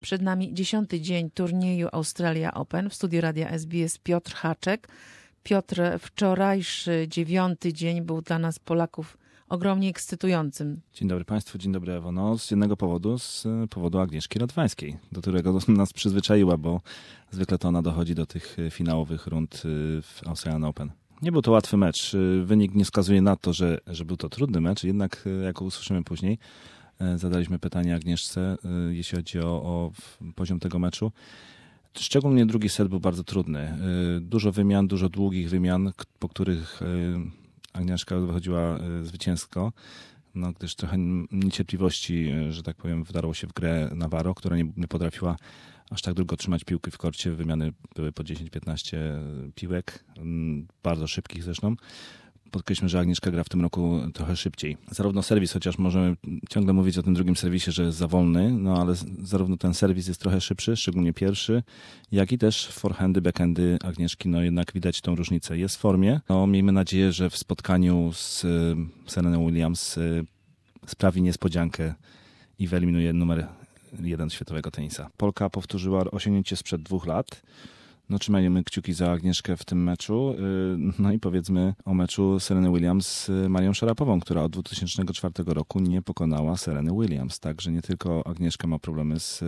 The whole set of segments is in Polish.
Przed nami 10. dzień turnieju Australia Open. W studiu Radia SBS Piotr Haczek. Piotr, wczorajszy 9. dzień był dla nas Polaków ogromnie ekscytującym. Dzień dobry Państwu, dzień dobry Ewo. Z jednego powodu, z powodu Agnieszki Radwańskiej, do którego nas przyzwyczaiła, bo zwykle to ona dochodzi do tych finałowych rund w Australian Open. Nie był to łatwy mecz. Wynik nie wskazuje na to, że był to trudny mecz, jednak jak usłyszymy później, zadaliśmy pytanie Agnieszce, jeśli chodzi o poziom tego meczu. Szczególnie drugi set był bardzo trudny. Dużo wymian, dużo długich wymian, po których Agnieszka wychodziła zwycięsko, gdyż trochę niecierpliwości, że tak powiem, wdarło się w grę Navarro, która nie potrafiła aż tak długo trzymać piłki w korcie. Wymiany były po 10-15 piłek, bardzo szybkich zresztą. Podkreślmy, że Agnieszka gra w tym roku trochę szybciej. Zarówno serwis, chociaż możemy ciągle mówić o tym drugim serwisie, że jest za wolny, ale zarówno ten serwis jest trochę szybszy, szczególnie pierwszy, jak i też forehandy, backhandy Agnieszki, jednak widać tą różnicę. Jest w formie. Miejmy nadzieję, że w spotkaniu z Sereną Williams sprawi niespodziankę i wyeliminuje numer 1 światowego tenisa. Polka powtórzyła osiągnięcie sprzed 2 lat. Trzymajmy kciuki za Agnieszkę w tym meczu. I powiedzmy o meczu Sereny Williams z Marią Szarapową, która od 2004 roku nie pokonała Sereny Williams. Także nie tylko Agnieszka ma problemy z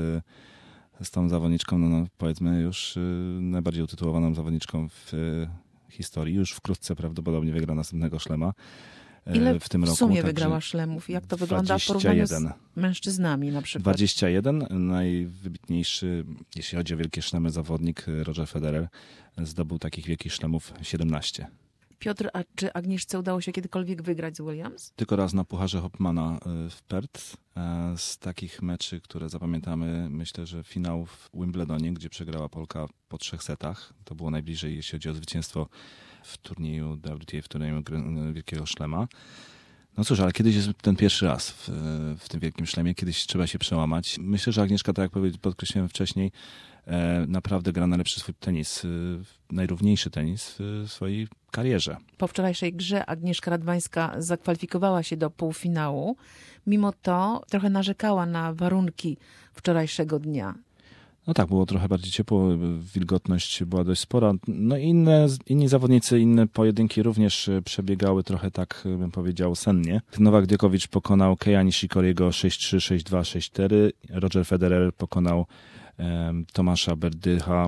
tą zawodniczką, powiedzmy już najbardziej utytułowaną zawodniczką w historii. Już wkrótce prawdopodobnie wygra następnego szlema. Ile w tym roku. W sumie wygrała szlemów? Jak to wygląda w porównaniu z mężczyznami na przykład? 21. Najwybitniejszy, jeśli chodzi o wielkie szlemy, zawodnik Roger Federer zdobył takich wielkich szlemów 17. Piotr, a czy Agnieszce udało się kiedykolwiek wygrać z Williams? Tylko raz na Pucharze Hopmana w Perth. Z takich meczy, które zapamiętamy, myślę, że finał w Wimbledonie, gdzie przegrała Polka po 3 setach. To było najbliżej, jeśli chodzi o zwycięstwo w turnieju WTA, w turnieju Wielkiego Szlema. Cóż, ale kiedyś jest ten pierwszy raz w tym Wielkim Szlemie, kiedyś trzeba się przełamać. Myślę, że Agnieszka, tak jak podkreśliłem wcześniej, naprawdę gra najlepszy swój tenis, najrówniejszy tenis w swojej karierze. Po wczorajszej grze Agnieszka Radwańska zakwalifikowała się do półfinału. Mimo to trochę narzekała na warunki wczorajszego dnia. Tak, było trochę bardziej ciepło, wilgotność była dość spora. Inni zawodnicy, inne pojedynki również przebiegały trochę tak, bym powiedział, sennie. Nowak Djokovic pokonał Keia Nishikoriego 6-3, 6-2, 6-4. Roger Federer pokonał Tomasza Berdycha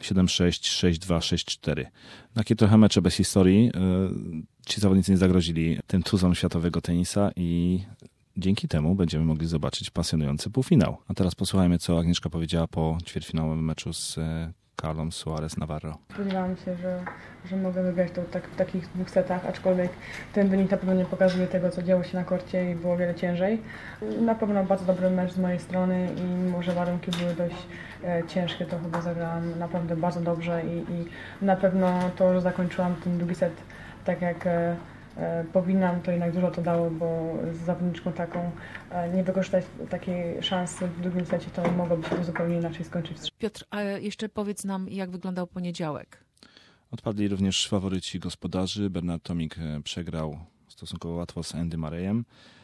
7-6, 6-2, 6-4. Takie trochę mecze bez historii. Ci zawodnicy nie zagrozili tym tuzom światowego tenisa i dzięki temu będziemy mogli zobaczyć pasjonujący półfinał. A teraz posłuchajmy, co Agnieszka powiedziała po ćwierćfinałowym meczu z Carlom Suarez Navarro. Spodziewałam się, że mogę wygrać to w takich 2 setach, aczkolwiek ten wynik na pewno nie pokazuje tego, co działo się na korcie i było wiele ciężej. Na pewno bardzo dobry mecz z mojej strony i mimo, że warunki były dość ciężkie, to chyba zagrałam naprawdę bardzo dobrze i na pewno to, że zakończyłam ten drugi set tak jak powinnam, to jednak dużo to dało, bo z zawodniczką taką nie wykorzystać takiej szansy w drugim secie, to mogłoby się to zupełnie inaczej skończyć. Piotr, a jeszcze powiedz nam, jak wyglądał poniedziałek? Odpadli również faworyci gospodarzy. Bernard Tomic przegrał stosunkowo łatwo z Andy Murrayem.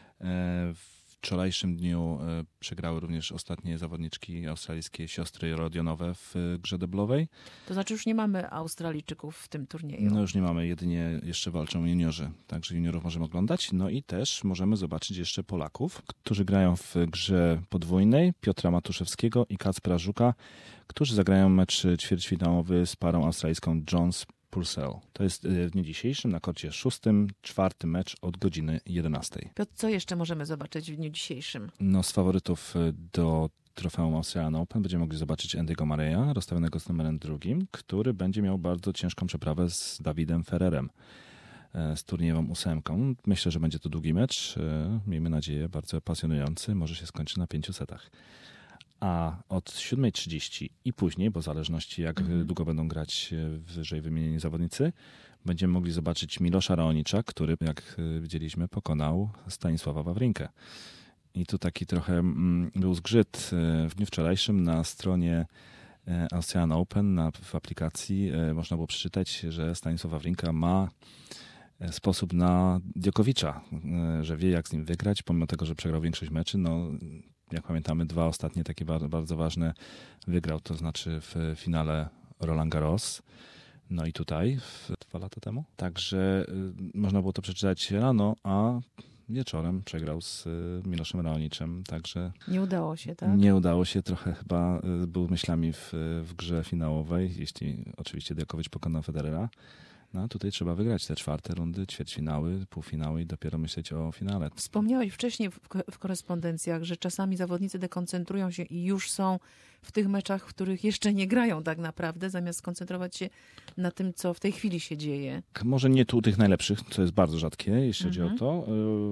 W wczorajszym dniu przegrały również ostatnie zawodniczki australijskie, siostry Rodionowe w grze deblowej. To znaczy już nie mamy Australijczyków w tym turnieju? Już nie mamy, jedynie jeszcze walczą juniorzy. Także juniorów możemy oglądać. I też możemy zobaczyć jeszcze Polaków, którzy grają w grze podwójnej, Piotra Matuszewskiego i Kacpra Żuka, którzy zagrają mecz ćwierćfinałowy z parą australijską Jones Purcell. To jest w dniu dzisiejszym na korcie 6, 4 mecz od godziny 11. Piotr, co jeszcze możemy zobaczyć w dniu dzisiejszym? Z faworytów do trofeum Australian Open będziemy mogli zobaczyć Andy'ego Murraya, rozstawionego z numerem 2, który będzie miał bardzo ciężką przeprawę z Davidem Ferrerem, z turniejową 8. Myślę, że będzie to długi mecz. Miejmy nadzieję, bardzo pasjonujący. Może się skończy na 5 setach. A od 7:30 i później, bo w zależności jak długo będą grać wyżej wymienieni zawodnicy, będziemy mogli zobaczyć Milosza Raonicza, który, jak widzieliśmy, pokonał Stanisława Wawrinkę. I tu taki trochę był zgrzyt w dniu wczorajszym na stronie Australian Open, w aplikacji można było przeczytać, że Stanisław Wawrinka ma sposób na Djokovicza, że wie jak z nim wygrać, pomimo tego, że przegrał większość meczy. jak pamiętamy, 2 ostatnie takie bardzo ważne wygrał, to znaczy w finale Roland Garros, no i tutaj 2 lata temu. Także można było to przeczytać rano, a wieczorem przegrał z Miloszem Raoniczem, także... Nie udało się, tak? Nie udało się, trochę chyba był myślami w grze finałowej, jeśli oczywiście Djokovic pokonał Federera. No a tutaj trzeba wygrać te 4 rundy, ćwierćfinały, półfinały i dopiero myśleć o finale. Wspomniałeś wcześniej w korespondencjach, że czasami zawodnicy dekoncentrują się i już są w tych meczach, w których jeszcze nie grają tak naprawdę, zamiast skoncentrować się na tym, co w tej chwili się dzieje. Może nie tu tych najlepszych, co jest bardzo rzadkie, jeśli chodzi o to.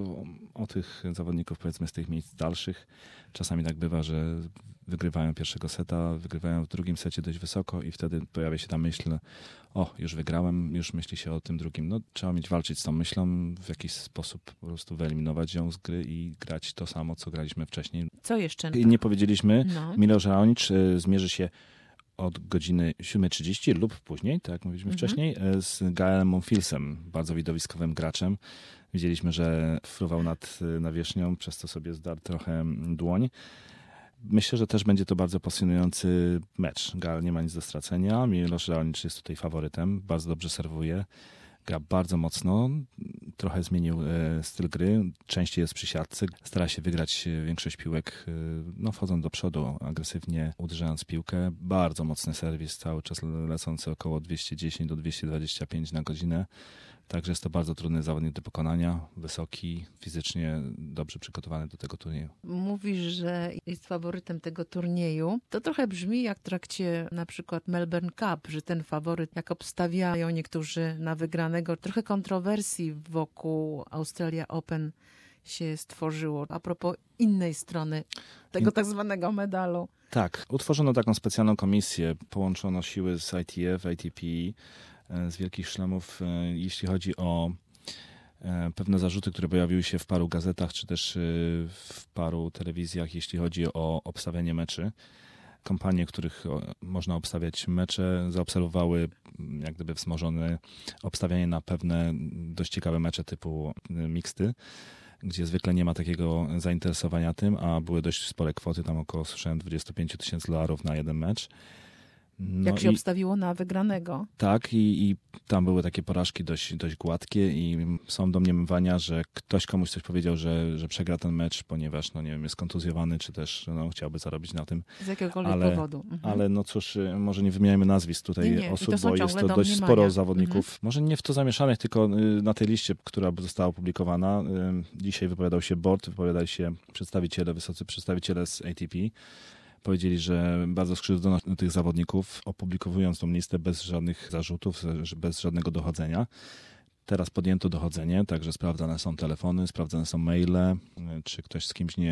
O tych zawodników, powiedzmy, z tych miejsc dalszych. Czasami tak bywa, że wygrywają pierwszego seta, wygrywają w drugim secie dość wysoko i wtedy pojawia się ta myśl, już wygrałem, już myśli się o tym drugim. No, trzeba walczyć z tą myślą, w jakiś sposób po prostu wyeliminować ją z gry i grać to samo, co graliśmy wcześniej. Co jeszcze? I nie powiedzieliśmy, Miloš Raonic zmierzy się od godziny 7:30 lub później, tak jak mówiliśmy wcześniej, z Gaelem Monfilsem, bardzo widowiskowym graczem. Widzieliśmy, że fruwał nad nawierzchnią, przez co sobie zdarł trochę dłoń. Myślę, że też będzie to bardzo pasjonujący mecz. Gael nie ma nic do stracenia. Miloš Raonic jest tutaj faworytem. Bardzo dobrze serwuje. Gra bardzo mocno. Trochę zmienił styl gry. Częściej jest przy siatce. Stara się wygrać większość piłek, wchodząc do przodu, agresywnie uderzając piłkę. Bardzo mocny serwis, cały czas lecący około 210 do 225 na godzinę. Także jest to bardzo trudny zawodnik do pokonania, wysoki, fizycznie dobrze przygotowany do tego turnieju. Mówisz, że jest faworytem tego turnieju. To trochę brzmi jak w trakcie na przykład Melbourne Cup, że ten faworyt, jak obstawiają niektórzy na wygranego, trochę kontrowersji wokół Australia Open się stworzyło. A propos innej strony tego tak zwanego medalu. Tak, utworzono taką specjalną komisję, połączono siły z ITF, ATP, z Wielkich Szlemów, jeśli chodzi o pewne zarzuty, które pojawiły się w paru gazetach, czy też w paru telewizjach, jeśli chodzi o obstawianie meczy. Kompanie, których można obstawiać mecze, zaobserwowały jak gdyby wzmożone obstawianie na pewne dość ciekawe mecze typu mixty, gdzie zwykle nie ma takiego zainteresowania tym, a były dość spore kwoty, tam około, słyszałem, $25,000 na jeden mecz. Jak się obstawiło na wygranego. Tak, i tam były takie porażki dość gładkie i są domniemywania, że ktoś komuś coś powiedział, że przegra ten mecz, ponieważ, jest kontuzjowany, czy też chciałby zarobić na tym. Z jakiegokolwiek powodu. Ale cóż, może nie wymieniajmy nazwisk tutaj osób, bo jest to dość sporo zawodników. Może nie w to zamieszanych, tylko na tej liście, która została opublikowana. Dzisiaj wypowiadał się board, wypowiadali się wysocy przedstawiciele z ATP. Powiedzieli, że bardzo skrzywdzono tych zawodników, opublikowując tą listę bez żadnych zarzutów, bez żadnego dochodzenia. Teraz podjęto dochodzenie, także sprawdzane są telefony, sprawdzane są maile, czy ktoś z kimś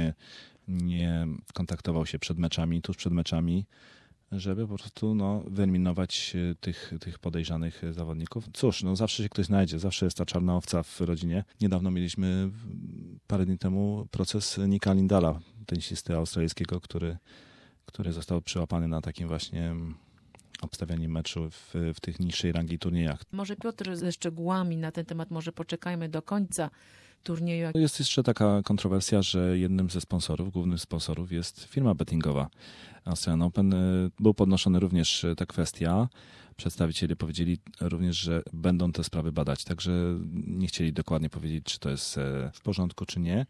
nie kontaktował się tuż przed meczami, żeby po prostu wyeliminować tych podejrzanych zawodników. Cóż, zawsze się ktoś znajdzie, zawsze jest ta czarna owca w rodzinie. Niedawno mieliśmy, parę dni temu, proces Nicka Lindala, tenisisty australijskiego, który został przyłapany na takim właśnie obstawianiu meczu w tych niższej rangi turniejach. Może Piotr ze szczegółami na ten temat, może poczekajmy do końca turnieju. Jest jeszcze taka kontrowersja, że jednym ze głównych sponsorów jest firma bettingowa Australian Open. Był podnoszony również ta kwestia. Przedstawiciele powiedzieli również, że będą te sprawy badać, także nie chcieli dokładnie powiedzieć, czy to jest w porządku, czy nie.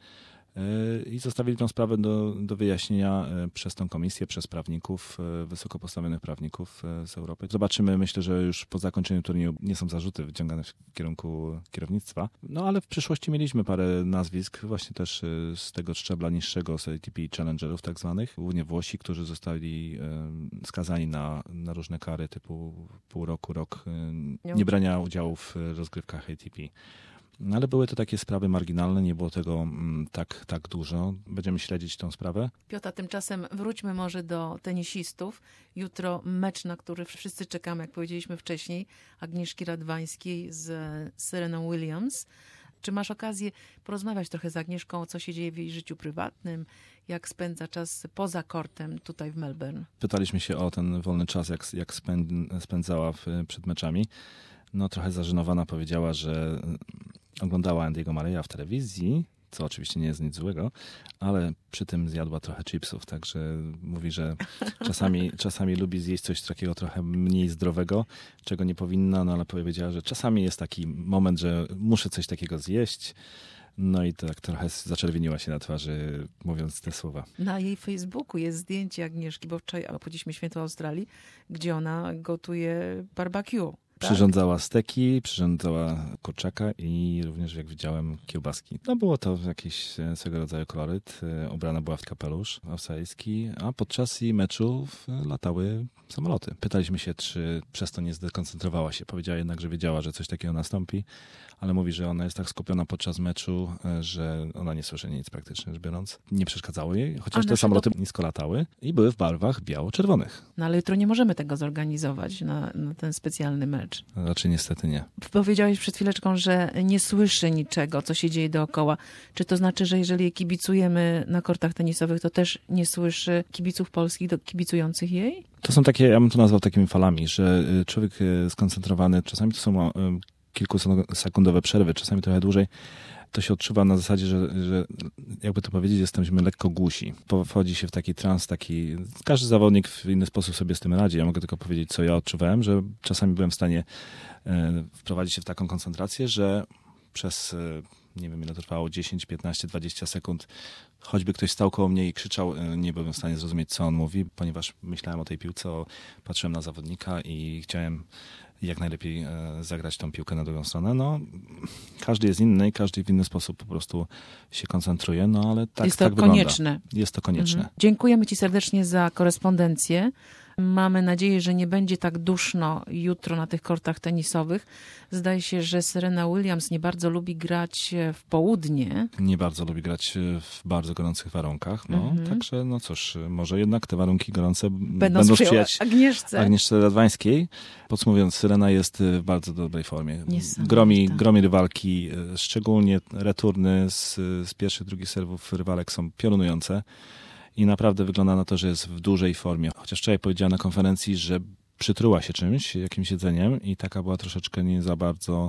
I zostawili tę sprawę do wyjaśnienia przez tą komisję, przez prawników, wysoko postawionych prawników z Europy. Zobaczymy, myślę, że już po zakończeniu turnieju nie są zarzuty wyciągane w kierunku kierownictwa, ale w przyszłości mieliśmy parę nazwisk, właśnie też z tego szczebla niższego, z ATP Challengerów tak zwanych, głównie Włosi, którzy zostali skazani na różne kary typu pół roku, rok niebrania udziału w rozgrywkach ATP. Ale były to takie sprawy marginalne, nie było tego tak dużo. Będziemy śledzić tę sprawę. Piotr, tymczasem wróćmy może do tenisistów. Jutro mecz, na który wszyscy czekamy, jak powiedzieliśmy wcześniej, Agnieszki Radwańskiej z Sereną Williams. Czy masz okazję porozmawiać trochę z Agnieszką, co się dzieje w jej życiu prywatnym, jak spędza czas poza kortem tutaj w Melbourne? Pytaliśmy się o ten wolny czas, jak spędzała przed meczami. Trochę zażenowana powiedziała, że oglądała Andy'ego Murraya w telewizji, co oczywiście nie jest nic złego, ale przy tym zjadła trochę chipsów, także mówi, że czasami lubi zjeść coś takiego trochę mniej zdrowego, czego nie powinna, no ale powiedziała, że czasami jest taki moment, że muszę coś takiego zjeść. No i tak trochę zaczerwieniła się na twarzy, mówiąc te słowa. Na jej Facebooku jest zdjęcie Agnieszki, bo wczoraj obchodziliśmy święto Australii, gdzie ona gotuje barbecue. Przyrządzała steki, przyrządzała kurczaka i również, jak widziałem, kiełbaski. No było to jakiś swego rodzaju koloryt. Ubrana była w kapelusz australijski, a podczas jej meczu latały samoloty. Pytaliśmy się, czy przez to nie zdekoncentrowała się. Powiedziała jednak, że wiedziała, że coś takiego nastąpi, ale mówi, że ona jest tak skupiona podczas meczu, że ona nie słyszy nic praktycznie rzecz biorąc. Nie przeszkadzało jej, chociaż te samoloty nisko latały i były w barwach biało-czerwonych. No ale jutro nie możemy tego zorganizować na ten specjalny mecz. Raczej niestety nie. Powiedziałeś przed chwileczką, że nie słyszy niczego, co się dzieje dookoła. Czy to znaczy, że jeżeli kibicujemy na kortach tenisowych, to też nie słyszy kibiców polskich kibicujących jej? To są takie, ja bym to nazwał takimi falami, że człowiek skoncentrowany, czasami to są kilkusekundowe przerwy, czasami trochę dłużej, to się odczuwa na zasadzie, że jakby to powiedzieć, jesteśmy lekko głusi. Wchodzi się w taki trans, każdy zawodnik w inny sposób sobie z tym radzi. Ja mogę tylko powiedzieć, co ja odczuwałem, że czasami byłem w stanie wprowadzić się w taką koncentrację, że przez, nie wiem ile to trwało, 10, 15, 20 sekund, choćby ktoś stał koło mnie i krzyczał, nie byłem w stanie zrozumieć, co on mówi, ponieważ myślałem o tej piłce, patrzyłem na zawodnika i chciałem jak najlepiej zagrać tą piłkę na drugą stronę. No, każdy jest inny i każdy w inny sposób po prostu się koncentruje, no ale tak, jest to tak konieczne. Wygląda. Jest to konieczne. Dziękujemy Ci serdecznie za korespondencję. Mamy nadzieję, że nie będzie tak duszno jutro na tych kortach tenisowych. Zdaje się, że Serena Williams nie bardzo lubi grać w południe. Nie bardzo lubi grać w bardzo gorących warunkach. No, Także, no cóż, może jednak te warunki gorące będą sprzyjać Agnieszce Radwańskiej. Podsumowując, Serena jest w bardzo dobrej formie. Gromi rywalki, szczególnie returny z pierwszych, drugich serwów rywalek są piorunujące. I naprawdę wygląda na to, że jest w dużej formie. Chociaż wczoraj powiedziała na konferencji, że przytruła się czymś, jakimś jedzeniem i taka była troszeczkę nie za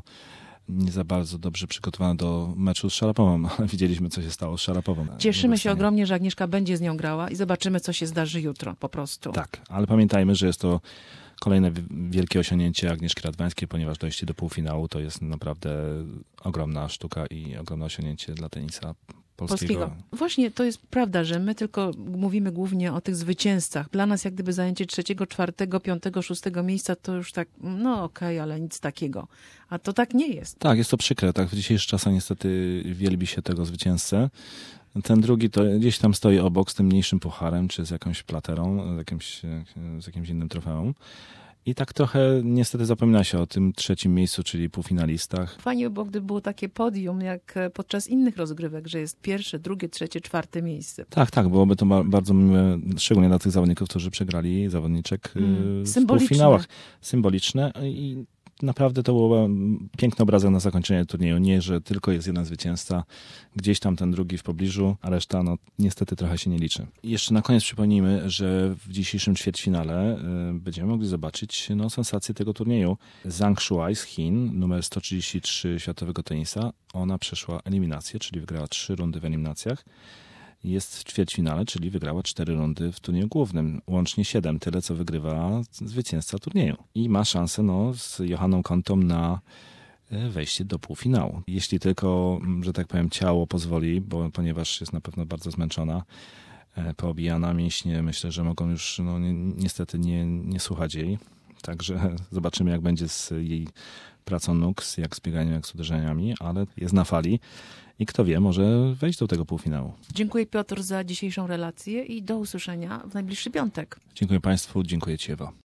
bardzo dobrze przygotowana do meczu z Szarapową. Widzieliśmy, co się stało z Szarapową. Cieszymy się ogromnie, że Agnieszka będzie z nią grała i zobaczymy, co się zdarzy jutro po prostu. Tak, ale pamiętajmy, że jest to kolejne wielkie osiągnięcie Agnieszki Radwańskiej, ponieważ dojście do półfinału to jest naprawdę ogromna sztuka i ogromne osiągnięcie dla tenisa polskiego. Właśnie to jest prawda, że my tylko mówimy głównie o tych zwycięzcach. Dla nas jak gdyby zajęcie 3., 4., 5., 6. miejsca to już tak, no okej, ale nic takiego. A to tak nie jest. Tak, jest to przykre. Tak, w dzisiejszych czasach niestety wielbi się tego zwycięzcę. Ten drugi to gdzieś tam stoi obok z tym mniejszym pucharem, czy z jakąś platerą, z jakimś innym trofeum. I tak trochę niestety zapomina się o tym 3. miejscu, czyli półfinalistach. Fajnie by było, gdyby było takie podium, jak podczas innych rozgrywek, że jest 1., 2., 3., 4. miejsce. Tak, byłoby to bardzo miłe, szczególnie dla tych zawodników, którzy przegrali zawodniczek w półfinałach. Symboliczne i naprawdę to był piękny obrazek na zakończenie turnieju. Nie, że tylko jest jeden zwycięzca, gdzieś tam ten drugi w pobliżu, a reszta niestety trochę się nie liczy. I jeszcze na koniec przypomnijmy, że w dzisiejszym ćwierćfinale będziemy mogli zobaczyć sensację tego turnieju. Zhang Shuai z Chin, numer 133 światowego tenisa. Ona przeszła eliminację, czyli wygrała 3 rundy w eliminacjach. Jest w ćwierćfinale, czyli wygrała 4 rundy w turnieju głównym. Łącznie 7, tyle co wygrywa zwycięzca turnieju. I ma szansę z Johanną Kontą na wejście do półfinału. Jeśli tylko, że tak powiem, ciało pozwoli, ponieważ jest na pewno bardzo zmęczona, poobijana mięśnie, myślę, że mogą już niestety nie słuchać jej. Także zobaczymy, jak będzie z jej pracą nóg, jak z bieganiem, jak z uderzeniami, ale jest na fali. I kto wie, może wejść do tego półfinału. Dziękuję Piotr za dzisiejszą relację i do usłyszenia w najbliższy piątek. Dziękuję Państwu, dziękuję Ci Ewo.